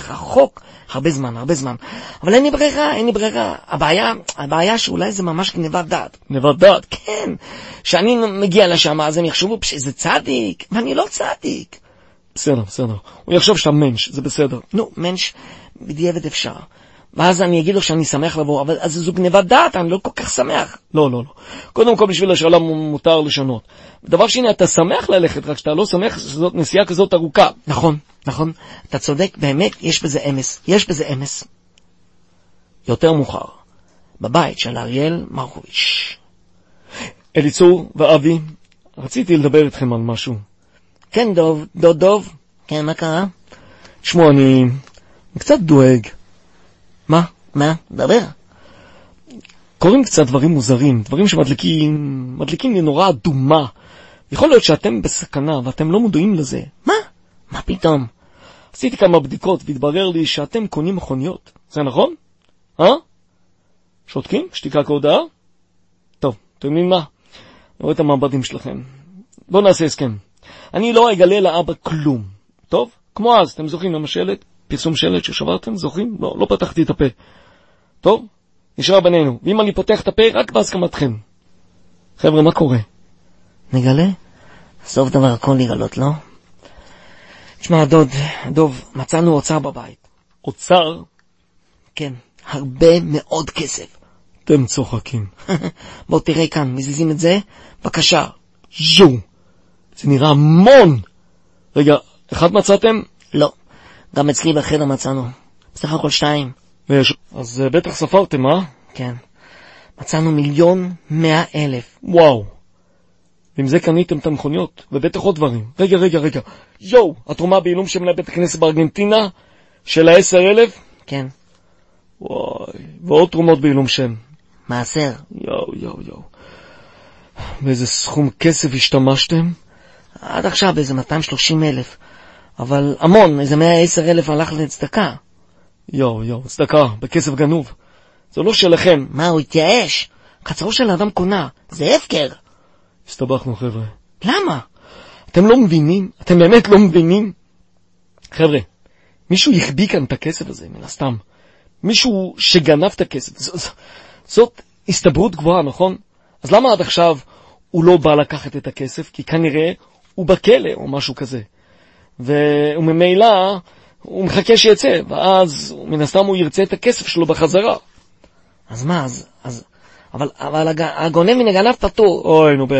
כך רחוק, הרבה זמן. אבל אין לי ברירה. הבעיה שאולי זה ממש גניבת דעת. גניבת דעת? כן. שאני מגיע לשם, אז הם יחשבו שזה צדיק, ואני לא צדיק. בסדר. הוא יחשוב שאתה מנש, זה בסדר. נו, מנש בדיעבד אפשר. ואז אני אגיד לו שאני שמח לבוא, אבל אז זו גניבת דעת, אני לא כל כך שמח. לא. קודם כל בשביל השאלה מותר לשנות. דבר שני, אתה שמח ללכת, רק שאתה לא שמח שזאת נסיעה כזאת ארוכה. נכון. אתה צודק, באמת, יש בזה אמס. יותר מאוחר, בבית של אריאל מרקוביץ'. אליצור ואבי, רציתי לדבר איתכם על משהו. כן, דוב. כן, מה קרה? תשמעו, אני קצת דואג. מה? דבר. קוראים קצת דברים מוזרים, דברים שמדליקים לי נורא אדומה. יכול להיות שאתם בסכנה ואתם לא מודעים לזה. מה פתאום? עשיתי כמה בדיקות והתברר לי שאתם קונים מכוניות. זה נכון? שותקים? שתיקה כהודעה? טוב, אתם יודעים מה? אני רואה את המעבדים שלכם. בואו נעשה הסכם. אני לא אגלה לאבא כלום. טוב? כמו אז, אתם זוכרים למה שלט? פרסום שלט ששברתם? זוכרים? לא פתחתי את הפה. טוב? נשאר בינינו. ואם אני פותח את הפה, רק בהסכמתכם. חבר'ה, מה קורה? נגלה? סוף דבר הכל לגלות, לא? תשמע, דוב, מצאנו אוצר בבית. אוצר? כן, הרבה מאוד כסף. אתם צוחקים. בוא תראה כאן, מזיזים את זה, בבקשה. יו! זה נראה המון! רגע, אחד מצאתם? לא, גם אצלי בחדר מצאנו. בסך הכל 2. אז בטח ספרתם, כן. מצאנו 1,100,000. וואו. ועם זה קניתם את המכוניות, ובטח עוד דברים. רגע. יו, התרומה בעילום שם לבית הכנסת בארגנטינה של 10,000? כן. וואי, ועוד תרומות בעילום שם. מעשר. יו. באיזה סכום כסף השתמשתם? עד עכשיו איזה 230,000. אבל המון, איזה 110,000 הלך לצדקה. יו, צדקה, בכסף גנוב. זה לא שלכם. מה, הוא התייאש? קצרו של האדם קונה. זה הפקר. הסתבכנו, חבר'ה. למה? אתם לא מבינים? אתם באמת לא מבינים? חבר'ה, מישהו יחביא כאן את הכסף הזה, מן הסתם. מישהו שגנב את הכסף. זאת הסתברות גבוהה, נכון? אז למה עד עכשיו הוא לא בא לקחת את הכסף? כי כנראה הוא בכלא או משהו כזה. וממילא הוא מחכה שיצא, ואז מן הסתם הוא ירצה את הכסף שלו בחזרה. אז מה? אבל הגונב מן הגנב פטור. אוי, נו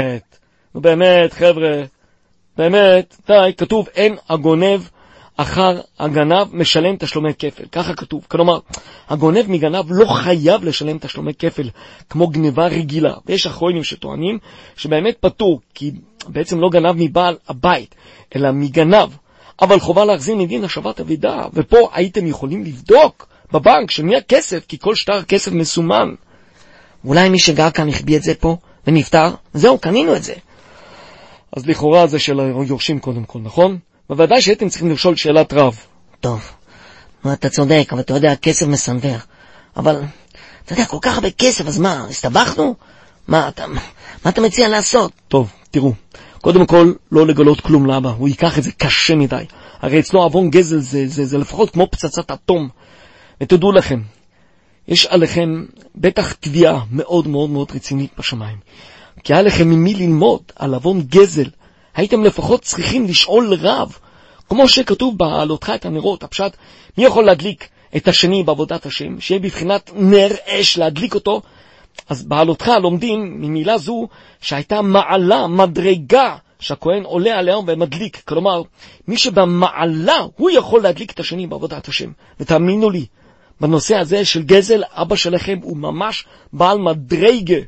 באמת, חבר'ה. באמת, די, כתוב, אין הגונב אחר הגנב משלם תשלומי כפל. ככה כתוב. כלומר, הגונב מגנב לא חייב לשלם תשלומי כפל, כמו גניבה רגילה. ויש אחרונים שטוענים שבאמת פטור, כי בעצם לא גנב מבעל הבית, אלא מגנב. אבל חובה להחזיר מדין השבת אבידה, ופה הייתם יכולים לבדוק בבנק של מי הכסף, כי כל שטר כסף מסומן. אולי מי שגר כאן החביא את זה פה ונפטר? זהו, קנינו את זה. אז לכאורה זה של היורשים קודם כל, נכון? בוודאי שהייתם צריכים לשאול שאלת רב. טוב, אתה צודק, אבל אתה יודע, הכסף מסנוור. אבל, אתה יודע, כל כך הרבה כסף, אז מה, הסתבכנו? מה אתה מציע לעשות? טוב, תראו, קודם כל לא לגלות כלום לאבא, הוא ייקח את זה קשה מדי. הרי אצלו אבון גזל זה לפחות כמו פצצת אטום. ותדעו לכם, יש עליכם בטח תביעה מאוד מאוד מאוד רצינית בשמיים. כי היה לכם ממי ללמוד על אבון גזל. הייתם לפחות צריכים לשאול רב. כמו שכתוב בעלותך את הנרות, הפשט, מי יכול להדליק את השני בעבודת השם? שיהיה בבחינת נר אש להדליק אותו. אז בעלותך לומדים ממילה זו שהייתה מעלה, מדרגה, שהכהן עולה עליה ומדליק. כלומר, מי שבמעלה הוא יכול להדליק את השני בעבודת השם. ותאמינו לי, בנושא הזה של גזל, אבא שלכם הוא ממש בעל מדרגה.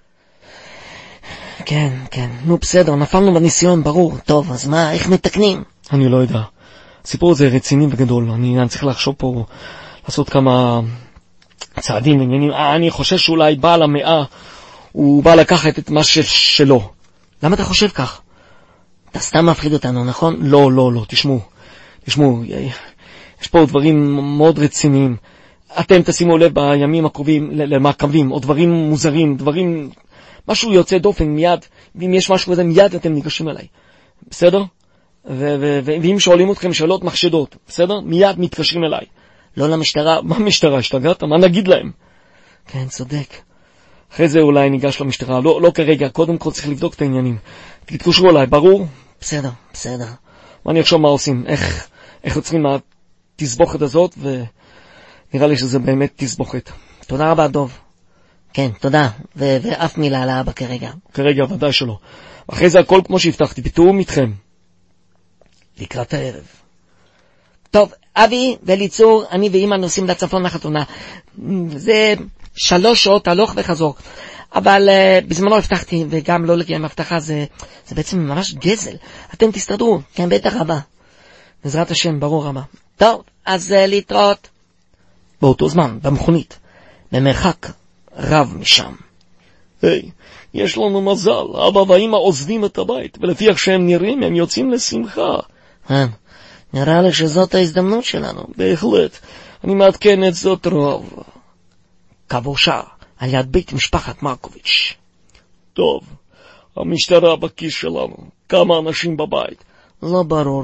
כן, נו בסדר, נפלנו בניסיון, ברור. טוב, אז מה, איך מתקנים? אני לא יודע. הסיפור הזה רציני וגדול. אני צריך לחשוב פה, לעשות כמה צעדים ועניינים. אני חושב שאולי בעל המאה, הוא בא לקחת את מה שלו. למה אתה חושב כך? אתה סתם מפחיד אותנו, נכון? לא, תשמעו, יש פה דברים מאוד רציניים. אתם תשימו לב בימים הקרובים למעקבים, או דברים מוזרים, משהו יוצא דופן מיד, ואם יש משהו כזה מיד אתם ניגשים אליי. בסדר? ואם שואלים אתכם שאלות מחשדות, בסדר? מיד מתקשרים אליי. לא למשטרה. מה משטרה? השתגעת? מה נגיד להם? כן, צודק. אחרי זה אולי ניגש למשטרה. לא כרגע, קודם כל צריך לבדוק את העניינים. תתקשרו אליי, ברור? בסדר. ואני אחשוב מה עושים, איך יוצרים מהתסבוכת הזאת, ונראה לי שזה באמת תסבוכת. תודה רבה, דוב. כן, תודה. ואף מילה על האבא כרגע. כרגע, ודאי שלא. אחרי זה הכל כמו שהבטחתי, בתיאום איתכם. לקראת הערב. טוב, אבי וליצור, אני ואמא נוסעים לצפון לחתונה. זה 3 שעות הלוך וחזור. אבל בזמנו הבטחתי, וגם לא לקיים הבטחה, זה בעצם ממש גזל. אתם תסתדרו, כן, בטח רבה. בעזרת השם, ברור רבה. טוב, אז להתראות. באותו זמן, במכונית, במרחק רב משם. היי, יש לנו מזל, אבא ואמא עוזבים את הבית, ולפי איך שהם נראים, הם יוצאים לשמחה. נראה לי שזאת ההזדמנות שלנו. בהחלט, אני מעדכן את זאת רוב. כעבור שעה, על יד בית משפחת מרקוביץ'. טוב, המשטרה בכיס שלנו. כמה אנשים בבית? לא ברור.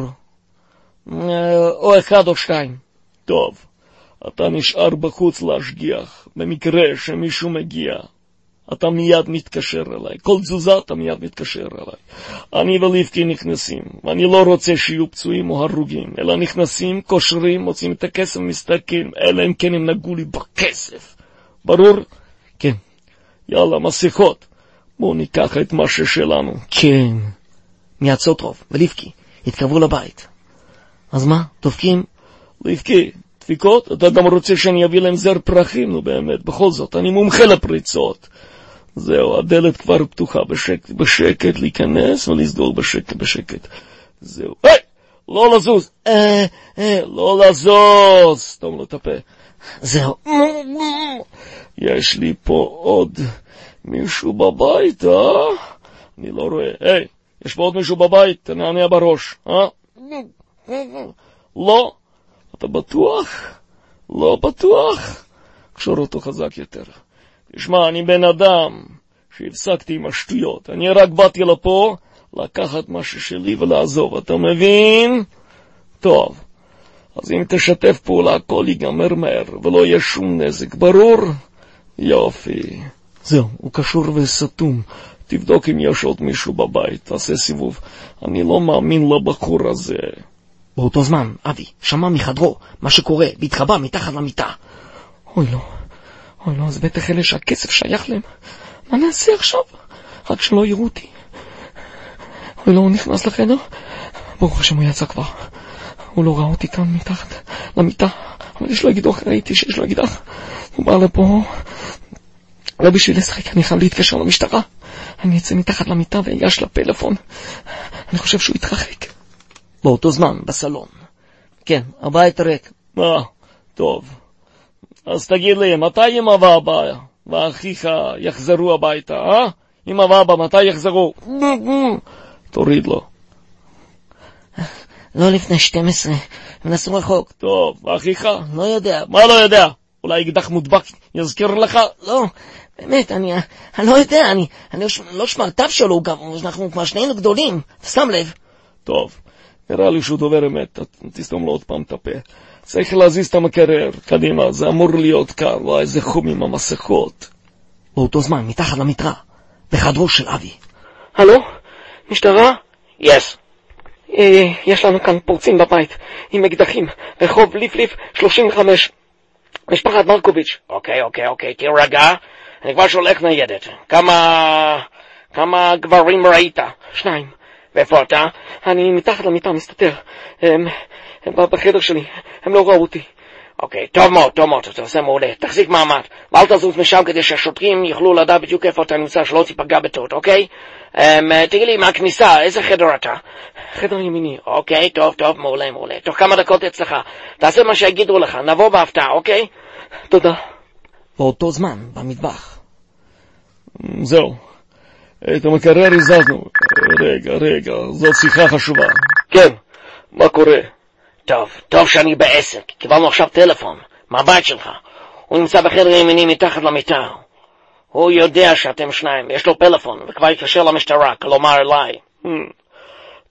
או 1 או 2. טוב, אתה נשאר בחוץ להשגיח. במקרה שמישהו מגיע, אתה מיד מתקשר אליי. כל תזוזה אתה מיד מתקשר אליי. אני וליבקי נכנסים, ואני לא רוצה שיהיו פצועים או הרוגים, אלא נכנסים, קושרים, מוצאים את הכסף ומסתכלים, אלא אם כן הם נגעו לי בכסף. ברור? כן. יאללה, מסכות. בואו ניקח את מה ששלנו. כן. מיד טוב, וליבקי, התקרבו לבית. אז מה, דופקים? ליבקי, דפיקות? אתה גם רוצה שאני אביא להם זר פרחים? נו באמת, בכל זאת, אני מומחה לפריצות. זהו, הדלת כבר פתוחה, בשקט להיכנס ולסגור בשקט. זהו. היי! לא לזוז! לא לזוז! סתום לו את הפה. זהו. יש לי פה עוד מישהו בבית, אני לא רואה. היי, יש פה עוד מישהו בבית? תנענע בראש, לא. אתה בטוח? לא בטוח? קשור אותו חזק יותר. תשמע, אני בן אדם שהפסקתי עם השטויות. אני רק באתי לפה לקחת משהו שלי ולעזוב. אתה מבין? טוב. אז אם תשתף פעולה, הכל ייגמר מהר, ולא יהיה שום נזק. ברור? יופי. זהו, הוא קשור וסתום. תבדוק אם יש עוד מישהו בבית. תעשה סיבוב. אני לא מאמין לבחור הזה. באותו זמן, אבי שמע מחדרו מה שקורה, והתחבא מתחת למיטה. אוי לא, זה בטח אלה שהכסף שייך להם. מה נעשה עכשיו? רק שלא יראו אותי. אוי לא, הוא נכנס לחדר. ברוך השם, הוא יצא כבר. הוא לא ראה אותי כאן מתחת למיטה. אבל יש לו אקדח, ראיתי שיש לו אקדח. הוא בא לפה. לא בשביל לשחק, אני חייב להתקשר למשטרה. אני אצא מתחת למיטה ויגש לפלאפון. אני חושב שהוא יתרחק. באותו זמן, בסלון. כן, הבית ריק. טוב. אז תגיד לי, מתי אמא ואבא ואחיך יחזרו הביתה, אמא ואבא, מתי יחזרו? תוריד לו. לא לפני 12, הם נסעו רחוק. טוב, ואחיך? לא יודע. מה לא יודע? אולי אקדח מודבק יזכיר לך? לא, באמת, אני לא יודע, אני לא שמרטב שלו, גם אנחנו כבר שנינו גדולים, סתם לב. טוב, נראה לי שהוא דובר אמת, תסתום לו עוד פעם את הפה. צריך להזיז את המקרר, קדימה, זה אמור להיות קר, וואי, איזה חום עם המסכות. באותו זמן, מתחת למיטרה, בחדרו של אבי. הלו? משטרה? Yes. יש לנו כאן פורצים בבית, עם אקדחים, רחוב ליף 35, משפחת מרקוביץ'. אוקיי, תירגע, אני כבר שולח ניידת. כמה גברים ראית? 2. ואיפה אתה? אני מתחת למיטה, מסתתר. הם בחדר שלי, הם לא ראו אותי. אוקיי, טוב מאוד, אתה עושה מעולה. תחזיק מעמד, ואל תזוז משם כדי שהשוטרים יוכלו לדעת בדיוק איפה אתה נמצא, שלא תיפגע בטעות, אוקיי? תגיד לי, מהכניסה, איזה חדר אתה? חדר ימיני. אוקיי, טוב, מעולה. תוך כמה דקות אצלך. תעשה מה שיגידו לך, נבוא בהפתעה, אוקיי? תודה. באותו זמן, במטבח. זהו. את המקרר הזזנו. רגע, זאת שיחה חשובה. כן. מה קורה? טוב שאני בעסק. קיבלנו עכשיו טלפון מהבית שלך. הוא נמצא בחדר ימיני מתחת למיטה. הוא יודע שאתם 2, יש לו פלאפון, וכבר יתקשר למשטרה, כלומר אליי.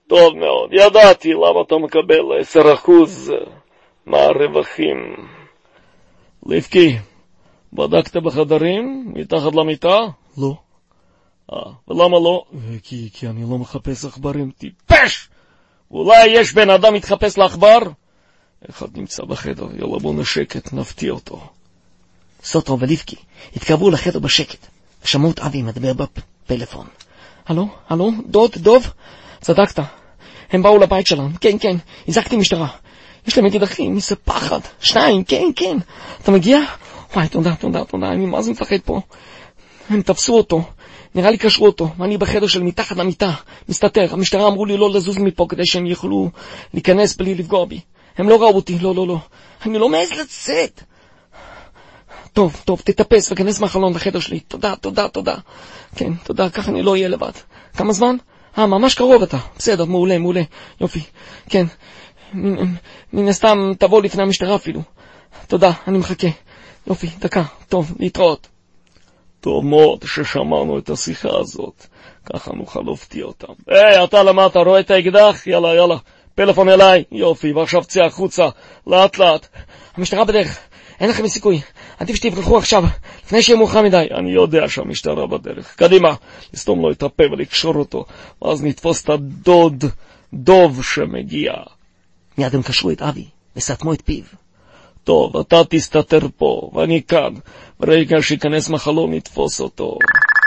טוב מאוד, ידעתי למה אתה מקבל 10% מהרווחים. לבקי, בדקת בחדרים מתחת למיטה? לא. ולמה לא? כי אני לא מחפש עכברים. טיפש! אולי יש בן אדם מתחפש לעכבר? אחד נמצא בחדר, יאללה בוא נשקט, נפתיע אותו. סוטרו ולבקי התקרבו לחדר בשקט, שמעו את אבי מדבר בפלאפון. הלו, דוב? צדקת, הם באו לבית שלנו, כן, הזעקתי משטרה. יש להם אקדחים, איזה פחד. 2, כן. אתה מגיע? וואי, תודה, אני מה זה מפחד פה? הם תפסו אותו, נראה לי קשרו אותו, ואני בחדר של מתחת למיטה, מסתתר. המשטרה אמרו לי לא לזוז מפה כדי שהם יוכלו להיכנס בלי לפגוע בי. הם לא ראו אותי, לא. אני לא מעז לצאת. טוב, תטפס וכנס מהחלון בחדר שלי. תודה. כן, תודה, ככה אני לא אהיה לבד. כמה זמן? ממש קרוב אתה. בסדר, מעולה. יופי. כן. מן הסתם תבוא לפני המשטרה אפילו. תודה, אני מחכה. יופי, דקה. טוב, להתראות. טוב מאוד ששמענו את השיחה הזאת. ככה נוכל להפתיע אותם. היי, אתה למטה, רואה את האקדח? יאללה. פלאפון אליי. יופי, ועכשיו צא החוצה. לאט. המשטרה בדרך. אין לכם סיכוי. עדיף שתברחו עכשיו, לפני שיהיה מאוחר מדי. אני יודע שהמשטרה בדרך. קדימה, לסתום לו את הפה ולקשור אותו, ואז נתפוס את הדוד דוב שמגיע. מיד הם קשרו את אבי וסתמו את פיו. טוב, אתה תסתתר פה, ואני כאן. ברגע שיכנס מחלון נתפוס אותו.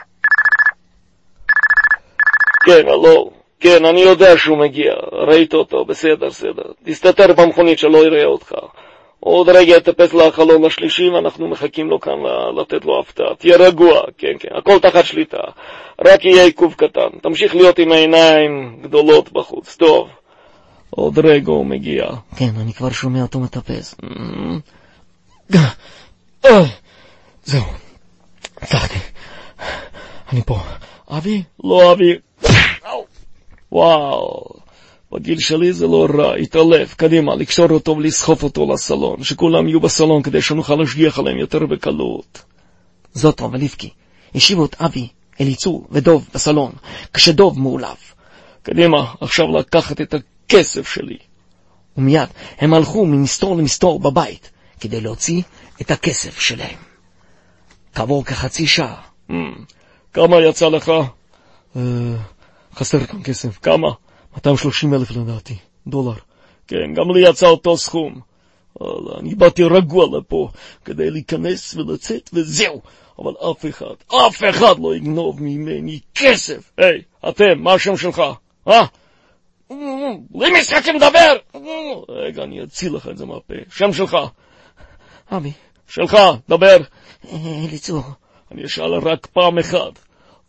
כן, הלו. כן, אני יודע שהוא מגיע. ראית אותו, בסדר. תסתתר במכונית שלא יראה אותך. עוד רגע תפס לחלון השלישי ואנחנו מחכים לו כאן לתת לו הפתעה. תהיה רגוע, כן, הכל תחת שליטה. רק יהיה עיכוב קטן. תמשיך להיות עם העיניים גדולות בחוץ. טוב. עוד רגע הוא מגיע. כן, אני כבר שומע אותו מטפס. זהו. הצלחתי. אני פה. אבי? לא אבי. וואו. בגיל שלי זה לא רע, התעלף, קדימה, לקשור אותו ולסחוף אותו לסלון, שכולם יהיו בסלון כדי שנוכל להשגיח עליהם יותר בקלות. זוטרו ולבקי השיבו את אבי, אליצור ודוב בסלון, כשדוב מעולב. קדימה, עכשיו לקחת את הכסף שלי. ומיד הם הלכו ממסתור למסתור בבית, כדי להוציא את הכסף שלהם. כעבור כחצי שעה. כמה יצא לך? חסר כאן כסף. כמה? 230,000 לדעתי, דולר. כן, גם לי יצא אותו סכום. אני באתי רגוע לפה כדי להיכנס ולצאת וזהו. אבל אף אחד לא יגנוב ממני כסף. היי, אתם, מה השם שלך? לי משחק מדבר! רגע, אני אציל לך את זה מהפה. שם שלך? אבי. שלך, דבר. אליצור. אני אשאל רק פעם אחת.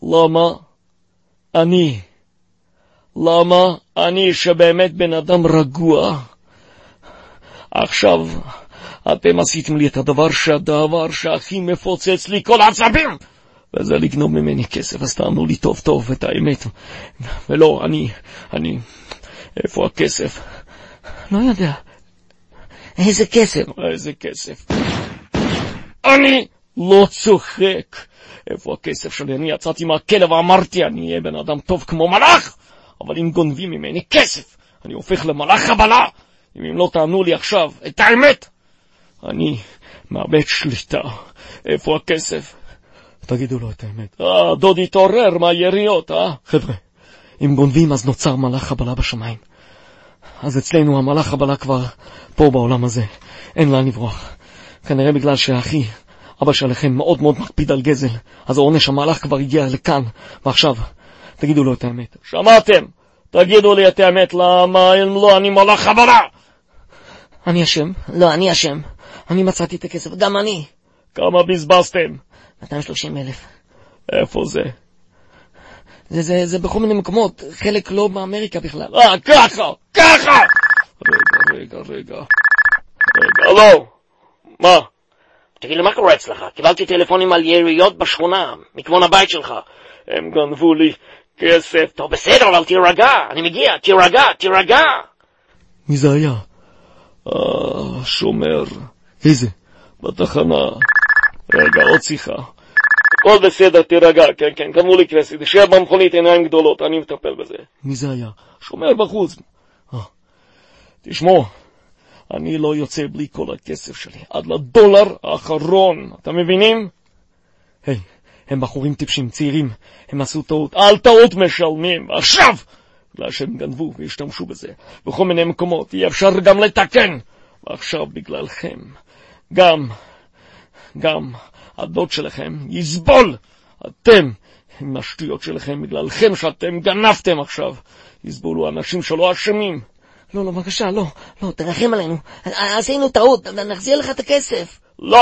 למה אני שבאמת בן אדם רגוע? עכשיו אתם עשיתם לי את הדבר שהכי מפוצץ לי כל העצבים, וזה לגנוב ממני כסף. אז תענו לי טוב את האמת. ולא, אני איפה הכסף? לא יודע. איזה כסף? אני לא צוחק. איפה הכסף שלי? אני יצאתי מהכלא ואמרתי אני אהיה בן אדם טוב כמו מלאך, אבל אם גונבים ממני כסף אני הופך למלאך חבלה. אם הם לא תענו לי עכשיו את האמת אני מאבד שליטה. איפה הכסף? תגידו לו את האמת. דוד התעורר מהיריות. חבר'ה, אם גונבים אז נוצר מלאך חבלה בשמיים. אז אצלנו המלאך חבלה כבר פה בעולם הזה, אין לאן לברוח. כנראה בגלל שהאחי אבא שלכם מאוד מאוד מקפיד על גזל, אז העונש המלאך כבר הגיע לכאן. ועכשיו תגידו לו את האמת. שמעתם? תגידו לי את האמת. למה אם לא אני מלאך חבלה? אני אשם? לא, אני אשם. אני מצאתי את הכסף, גם אני. כמה בזבזתם? 230,000. איפה זה? זה בכל מיני מקומות, חלק לא באמריקה בכלל. ככה! רגע, הלו, מה? תגיד לי, מה קורה אצלך? קיבלתי טלפונים על יריות בשכונה, מכיוון הבית שלך. הם גנבו לי כסף. טוב, בסדר, אבל תירגע, אני מגיע, תירגע. מי זה היה? שומר. איזה? בתחנה. רגע, עוד שיחה. הכל בסדר, תירגע, כן, כן, גמרו לי כבשי, תשאר במכונית עיניים גדולות, אני מטפל בזה. מי זה היה? שומר בחוץ. תשמעו, אני לא יוצא בלי כל הכסף שלי, עד לדולר האחרון, אתם מבינים? היי, הם בחורים טיפשים, צעירים, הם עשו טעות, על טעות משלמים, עכשיו! בגלל שהם גנבו והשתמשו בזה, בכל מיני מקומות, יהיה אפשר גם לתקן, ועכשיו בגללכם, גם הדוד שלכם יסבול, אתם, עם השטויות שלכם, בגללכם שאתם גנבתם עכשיו, יסבולו אנשים שלא אשמים. לא, בבקשה, לא, תרחם עלינו, עשינו טעות, נחזיר לך את הכסף. לא!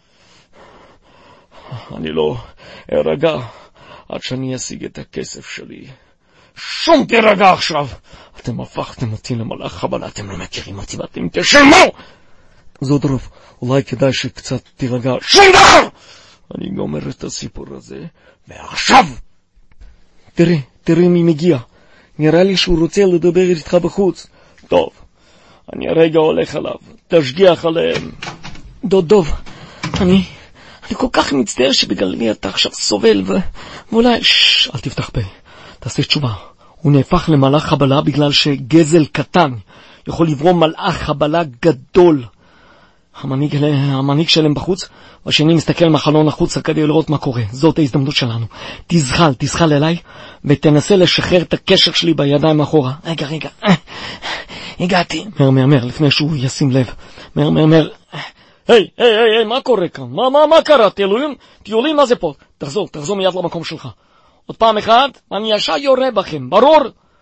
אני לא ארגע עד שאני אשיג את הכסף שלי. שום תירגע עכשיו! אתם הפכתם אותי למלאך חבלה, אתם לא מכירים אותי ואתם תשלמו! זודרוב, אולי כדאי שקצת תירגע. שום דבר! אני גומר את הסיפור הזה, ועכשיו! תראה מי מגיע. נראה לי שהוא רוצה לדבר איתך בחוץ. טוב, אני הרגע הולך עליו. תשגיח עליהם. דוב, אני כל כך מצטער שבגללי אתה עכשיו סובל, ואולי... אל תפתח פה. תעשה תשובה. הוא נהפך למלאך חבלה בגלל שגזל קטן יכול לברום מלאך חבלה גדול. המנהיג שלהם בחוץ, והשני מסתכל מהחלון החוצה כדי לראות מה קורה. זאת ההזדמנות שלנו. תזחל אליי, ותנסה לשחרר את הקשר שלי בידיים מאחורה. רגע, הגעתי. מהר, לפני שהוא ישים לב. מהר. היי, מה קורה כאן? מה קרה? טיולים, מה זה פה? תחזור מיד למקום שלך. עוד פעם אחת, אני ישר יורה בכם, ברור?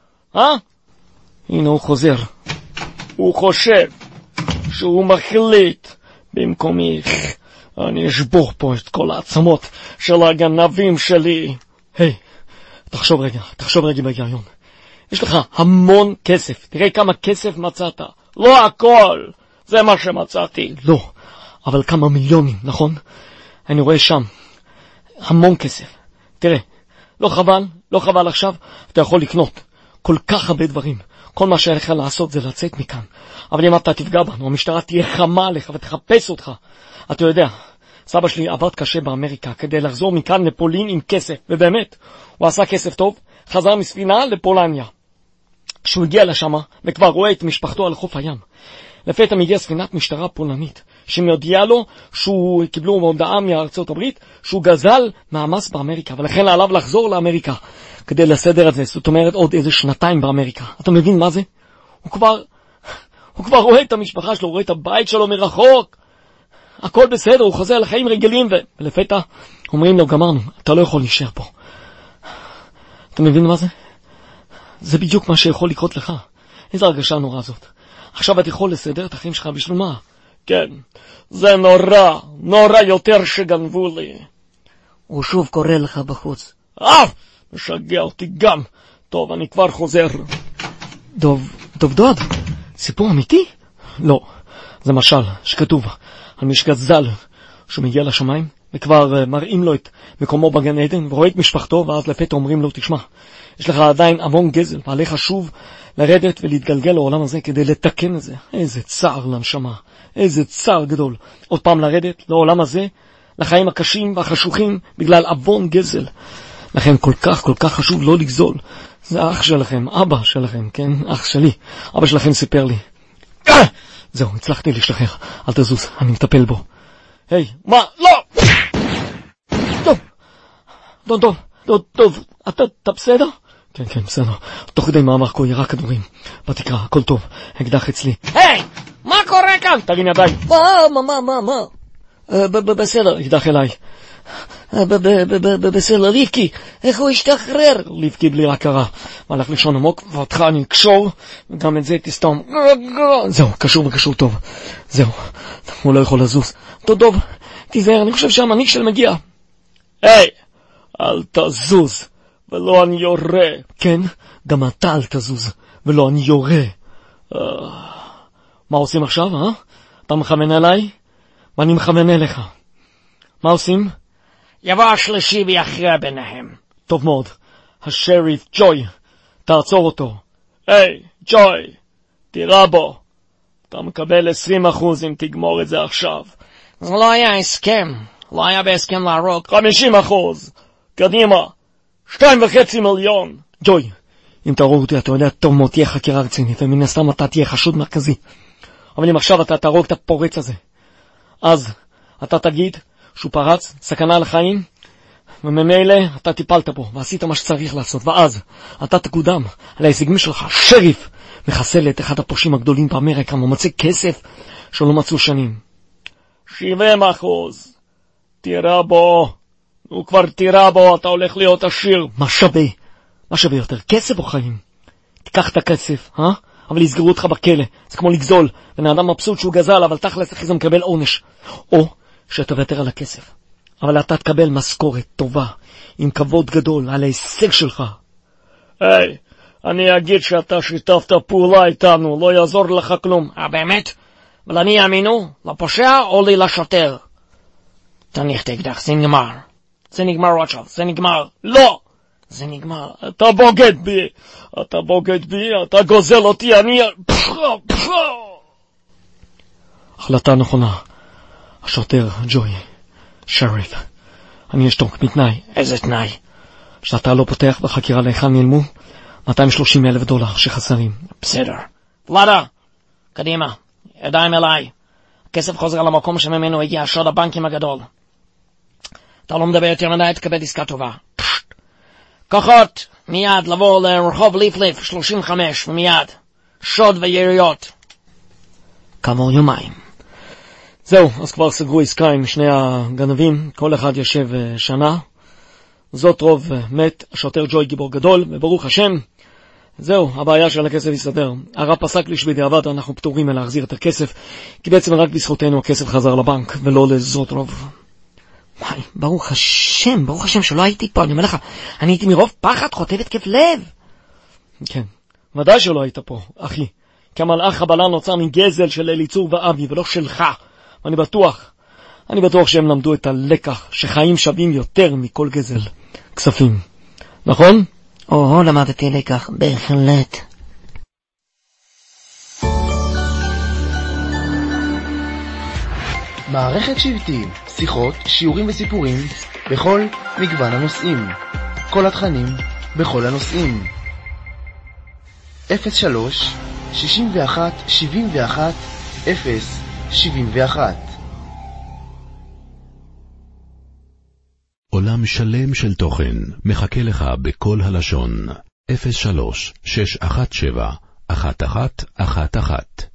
הנה הוא חוזר. הוא חושב שהוא מחליט במקומי. אני אשבור פה את כל העצמות של הגנבים שלי. היי, תחשוב רגע בהיגיון. יש לך המון כסף, תראה כמה כסף מצאת. לא הכל, זה מה שמצאתי. לא, אבל כמה מיליונים, נכון? אני רואה שם המון כסף. תראה, לא חבל עכשיו, אתה יכול לקנות כל כך הרבה דברים. כל מה שעליך לעשות זה לצאת מכאן. אבל אם אתה תפגע בנו, המשטרה תהיה חמה עליך ותחפש אותך. אתה יודע, סבא שלי עבד קשה באמריקה כדי לחזור מכאן לפולין עם כסף, ובאמת, הוא עשה כסף טוב, חזר מספינה לפולניה. כשהוא הגיע לשם וכבר רואה את משפחתו על חוף הים, לפתע מגיעה ספינת משטרה פולנית, שמודיעה לו שהוא קיבלו הודעה מארצות הברית שהוא גזל מהמס באמריקה, ולכן עליו לחזור לאמריקה כדי לסדר את זה. זאת אומרת עוד איזה 2 באמריקה. אתה מבין מה זה? הוא כבר רואה את המשפחה שלו, רואה את הבית שלו מרחוק. הכל בסדר, הוא חוזר לחיים רגילים, ולפתע אומרים לו, גמרנו, אתה לא יכול להישאר פה. אתה מבין מה זה? זה בדיוק מה שיכול לקרות לך. איזו הרגשה נורא זאת. עכשיו אתה יכול לסדר את החיים שלך בשביל מה? כן, זה נורא יותר שגנבו לי. הוא שוב קורא לך בחוץ. משגע אותי גם. טוב, אני כבר חוזר. דוד, סיפור אמיתי? לא, זה משל שכתוב על מי שגזל שהוא מגיע לשמיים וכבר מראים לו את מקומו בגן עדן ורואה את משפחתו, ואז לפתע אומרים לו, תשמע, יש לך עדיין המון גזל ועליך שוב לרדת ולהתגלגל לעולם הזה כדי לתקן את זה. איזה צער לנשמה, איזה צער גדול. עוד פעם לרדת לעולם הזה, לחיים הקשים והחשוכים בגלל אבון גזל. לכן כל כך חשוב לא לגזול. זה אח שלכם, אבא שלכם, כן? אח שלי. אבא שלכם סיפר לי. זהו, הצלחתי להשתחרר. אל תזוז, אני מטפל בו. היי, מה? לא! טוב, אתה בסדר? כן, בסדר. תוך כדי מאמר כה ירה כדורים. בתקרה, הכל טוב. אקדח אצלי. היי! מה קורה כאן? תרים ידיים. מה? בסדר, אקדח אליי. בסדר, ליבקי, איך הוא השתחרר? ליבקי בלי הכרה. הלך לישון עמוק, ואותך אני אקשור, וגם את זה תסתום. זהו, קשור טוב. זהו, הוא לא יכול לזוז. טוב, תיזהר, אני חושב שהמנהיג של מגיע. היי, אל תזוז, ולא אני יורה. כן, גם אתה אל תזוז, ולא אני יורה. מה עושים עכשיו, אתה מכוון אליי? ואני מכוון אליך. מה עושים? יבוא השלישי ויכריע ביניהם. טוב מאוד. השריף ג'וי, תעצור אותו. היי, ג'וי, תירה בו. אתה מקבל 20% אם תגמור את זה עכשיו. זה לא היה הסכם. לא היה בהסכם להרוג. 50%. קדימה. 2.5 מיליון. ג'וי, אם תהרוג אותי, אתה יודע, טוב מאוד, תהיה חקירה רצינית, ומן הסתם אתה תהיה חשוד מרכזי. אבל אם עכשיו אתה תהרוג את הפורץ הזה, אז אתה תגיד שהוא פרץ, סכנה לחיים, וממילא אתה טיפלת בו, ועשית מה שצריך לעשות, ואז אתה תקודם על ההישגים שלך. שריף מחסל את אחד הפושעים הגדולים באמריקה, ממצא כסף שלא מצאו שנים. 70%. תירה בו. הוא כבר תירה בו, אתה הולך להיות עשיר. מה שווה? מה שווה יותר, כסף או חיים? תיקח את הכסף, אבל יסגרו אותך בכלא. זה כמו לגזול. בן האדם מבסוט שהוא גזל, אבל תכלס אחרי זה מקבל עונש. או שתוותר על הכסף, אבל אתה תקבל משכורת טובה, עם כבוד גדול, על ההישג שלך. היי, אני אגיד שאתה שיתפת פעולה איתנו, לא יעזור לך כלום. באמת? אבל אני אאמינו? לפושע או לי לשוטר? תניח את האקדח, זה נגמר. זה נגמר רוטשילד, זה נגמר. לא! זה נגמר. אתה בוגד בי, אתה בוגד בי, אתה גוזל אותי, אני... החלטה נכונה. השוטר, ג'וי, שריף, אני אשתוק מתנאי. איזה תנאי? שאתה לא פותח בחקירה להיכן נעלמו $230,000 שחסרים. בסדר. ולדה, קדימה, ידיים אליי. הכסף חוזר למקום שממנו הגיע שוד הבנקים הגדול. אתה לא מדבר יותר מדי, תקבל עסקה טובה. כוחות, מיד לבוא לרחוב ליפליף 35, ומיד. שוד ויריות. כעבור יומיים. זהו, אז כבר סגרו עסקה עם שני הגנבים, כל אחד יושב שנה. זאת רוב מת, השוטר ג'וי גיבור גדול, וברוך השם, זהו, הבעיה של הכסף יסתדר. הרב פסק לי שבדיעבד אנחנו פטורים מלהחזיר את הכסף, כי בעצם רק בזכותנו הכסף חזר לבנק, ולא לזאת רוב. וואי, ברוך השם שלא הייתי פה, אני אומר לך, אני הייתי מרוב פחד חוטב התקף לב. כן, ודאי שלא היית פה, אחי, כי המלאך הבלה נוצר מגזל של אליצור ואבי, ולא שלך. אני בטוח שהם למדו את הלקח, שחיים שווים יותר מכל גזל. כספים. נכון? למדתי לקח, בהחלט. מערכת שבטים, שיחות, שיעורים וסיפורים, בכל מגוון הנושאים. כל התכנים, בכל הנושאים. 03 61 71 0 71. עולם שלם של תוכן מחכה לך בכל הלשון. 03 617 1111